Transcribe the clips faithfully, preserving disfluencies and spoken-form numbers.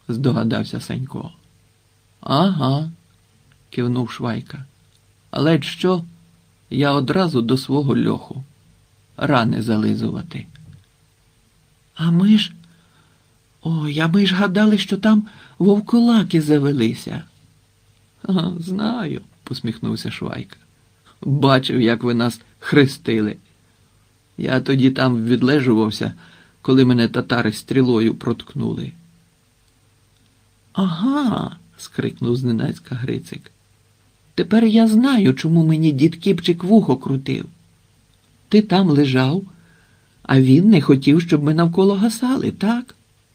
здогадався Сенько. Ага, кивнув Швайка. Але що? Я одразу до свого льоху. Рани зализувати. А ми ж... Ой, а ми ж гадали, що там вовкулаки завелися. Ага, знаю, посміхнувся Швайка. Бачив, як ви нас хрестили. Я тоді там відлежувався, коли мене татари стрілою проткнули. Ага, скрикнув зненацька Грицик. Тепер я знаю, чому мені дід Кіпчик вухо крутив. Ти там лежав, а він не хотів, щоб ми навколо гасали, так?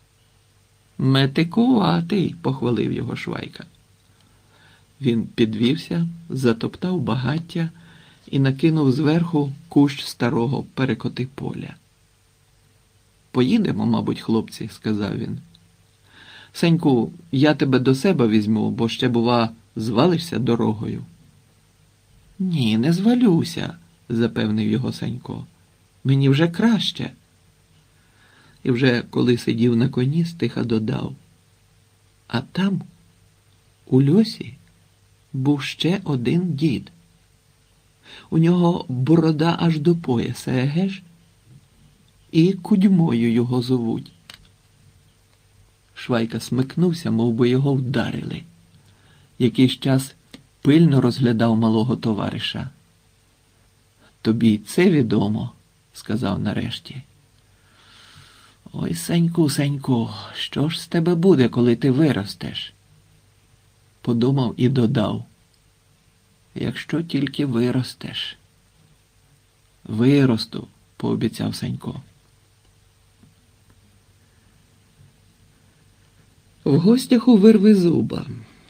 Метикуватий, похвалив його Швайка. Він підвівся, затоптав багаття і накинув зверху кущ старого перекоти поля. Поїдемо, мабуть, хлопці, сказав він. Сеньку, я тебе до себе візьму, бо ще, бува, звалишся дорогою. Ні, не звалюся, запевнив його Сенько. Мені вже краще. І вже коли сидів на коні, стиха додав. А там, у льосі, був ще один дід. У нього борода аж до пояса, еге ж? І Кудьмою його зовуть. Швайка смикнувся, мов би його вдарили. Якийсь час пильно розглядав малого товариша. Тобі й це відомо, сказав нарешті. Ой, Сеньку, Сеньку, що ж з тебе буде, коли ти виростеш? Подумав і додав. Якщо тільки виростеш. Виросту, пообіцяв Сенько. В гостях у Вервезуба.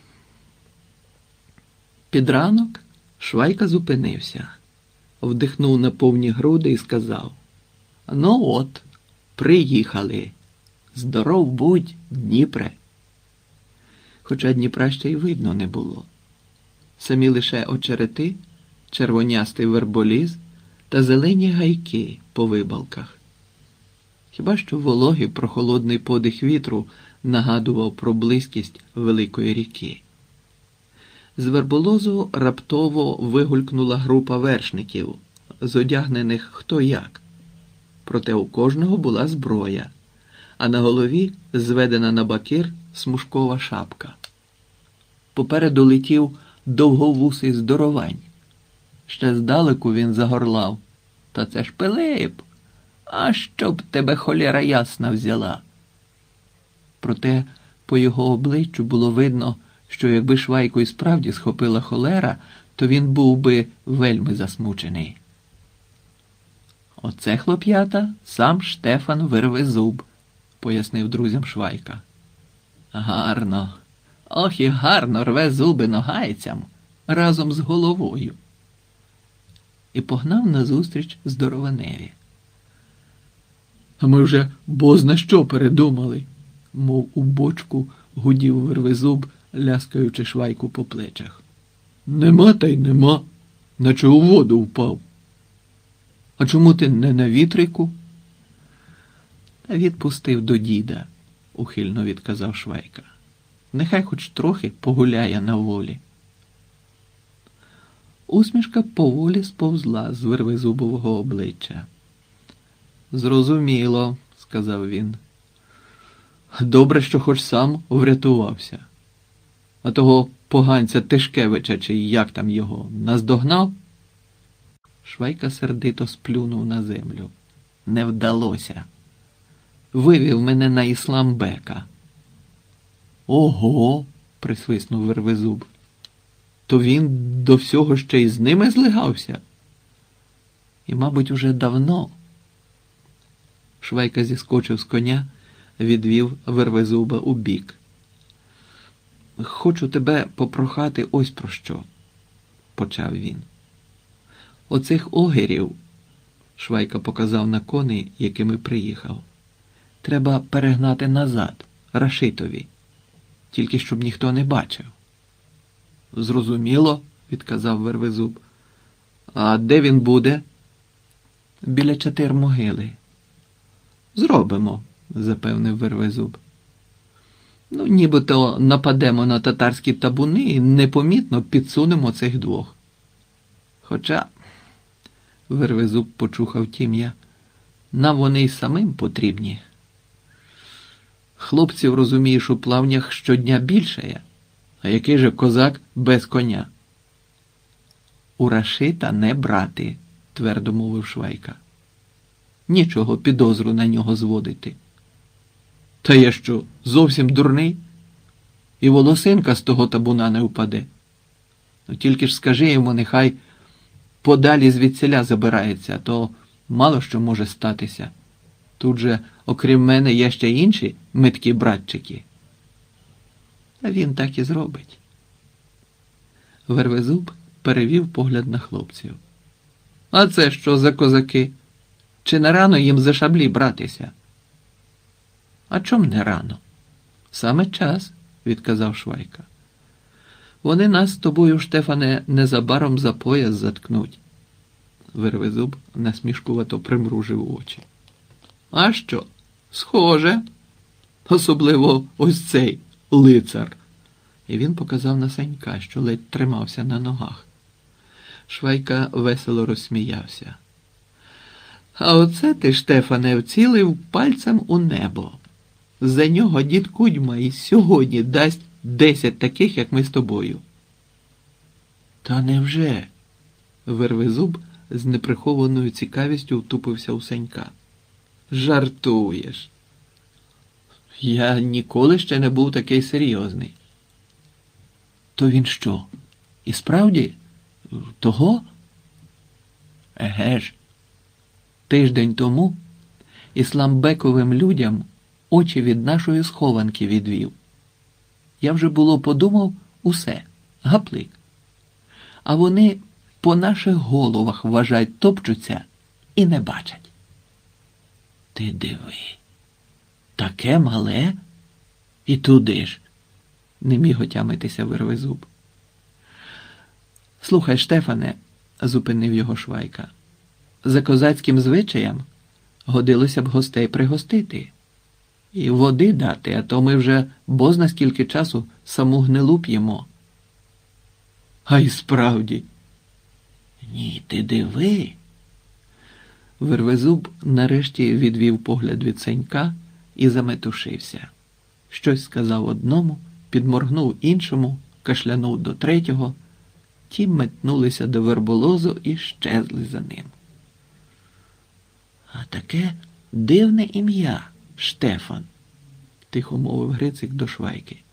Під ранок Швайка зупинився, вдихнув на повні груди і сказав: ну от, приїхали. Здоров будь, Дніпре. Хоча Дніпра ще й видно не було. Самі лише очерети, червонястий верболіз та зелені гайки по вибалках. Хіба що вологий прохолодний подих вітру нагадував про близькість великої ріки. З верболозу раптово вигулькнула група вершників, зодягнених хто як. Проте у кожного була зброя, а на голові зведена на бакир смужкова шапка. Попереду летів довговусий здоровань. Ще здалеку він загорлав: та це ж Пилип! А щоб тебе холєра ясна взяла! Проте по його обличчю було видно, що якби Швайку і справді схопила холера, то він був би вельми засмучений. Оце, хлоп'ята, сам Штефан Вервезуб, пояснив друзям Швайка. Гарно, ох і гарно рве зуби ногайцям разом з головою. І погнав назустріч здорованеві. А ми вже бозна що передумали, мов у бочку гудів Вервезуб, ляскаючи Швайку по плечах. Нема та й нема, наче у воду впав. А чому ти не на вітрику? Відпустив до діда, ухильно відказав Швайка. Нехай хоч трохи погуляє на волі. Усмішка поволі сповзла з Вервезубового обличчя. Зрозуміло, сказав він. Добре, що хоч сам врятувався. А того поганця Тишкевича, чи як там його, наздогнав? Швайка сердито сплюнув на землю. Не вдалося. Вивів мене на Ісламбека. Ого, присвиснув Вервезуб. То він до всього ще й з ними злигався? І, мабуть, уже давно. Швайка зіскочив з коня, відвів Вервезуба у бік. Хочу тебе попрохати ось про що, почав він. Оцих огерів, Швайка показав на коней, якими приїхав, треба перегнати назад, Рашитові, тільки щоб ніхто не бачив. Зрозуміло, відказав Вервезуб. А де він буде? Біля чотир могили. Зробимо, запевнив Вервезуб. Ну, нібито нападемо на татарські табуни і непомітно підсунемо цих двох. Хоча, Вервезуб почухав тім'я, нам вони й самим потрібні. Хлопців, розумієш, у плавнях щодня більшає, а який же козак без коня? У Рашита не брати, твердо мовив Швайка. Нічого підозру на нього зводити. Та я що, зовсім дурний? І волосинка з того табуна не впаде. Ну тільки ж скажи йому, нехай подалі звідсіля забирається, а то мало що може статися. Тут же, окрім мене, є ще інші меткі братчики. А він так і зробить. Вервезуб перевів погляд на хлопців. А це що за козаки? Чи не рано їм за шаблі братися? А чом не рано? Саме час, відказав Швайка. Вони нас з тобою, Штефане, незабаром за пояс заткнуть. Вервезуб насмішкувато примружив очі. А що? Схоже. Особливо ось цей лицар. І він показав на Санька, що ледь тримався на ногах. Швайка весело розсміявся. А оце ти, Штефане, вцілив пальцем у небо. За нього дід Кудьма і сьогодні дасть десять таких, як ми з тобою. Та невже? Вервезуб з неприхованою цікавістю втупився у Санька. Жартуєш. Я ніколи ще не був такий серйозний. То він що? І справді? Того? Еге ж. Тиждень тому ісламбековим людям очі від нашої схованки відвів. Я вже було подумав усе, гаплик. А вони по наших головах, вважають, топчуться і не бачать. Ти диви, таке мале? І туди ж, не міг отямитися Вервезуб. Слухай, Штефане, зупинив його Швайка, за козацьким звичаєм годилося б гостей пригостити. І води дати, а то ми вже бозна скільки часу саму гнилу п'ємо. А й справді. Ні, ти диви. Вервезуб нарешті відвів погляд від Санька і заметушився. Щось сказав одному, підморгнув іншому, кашлянув до третього. Ті метнулися до верболозу і щезли за ним. А таке дивне ім'я. Штефан, тихо мовив Грицик до Швайки.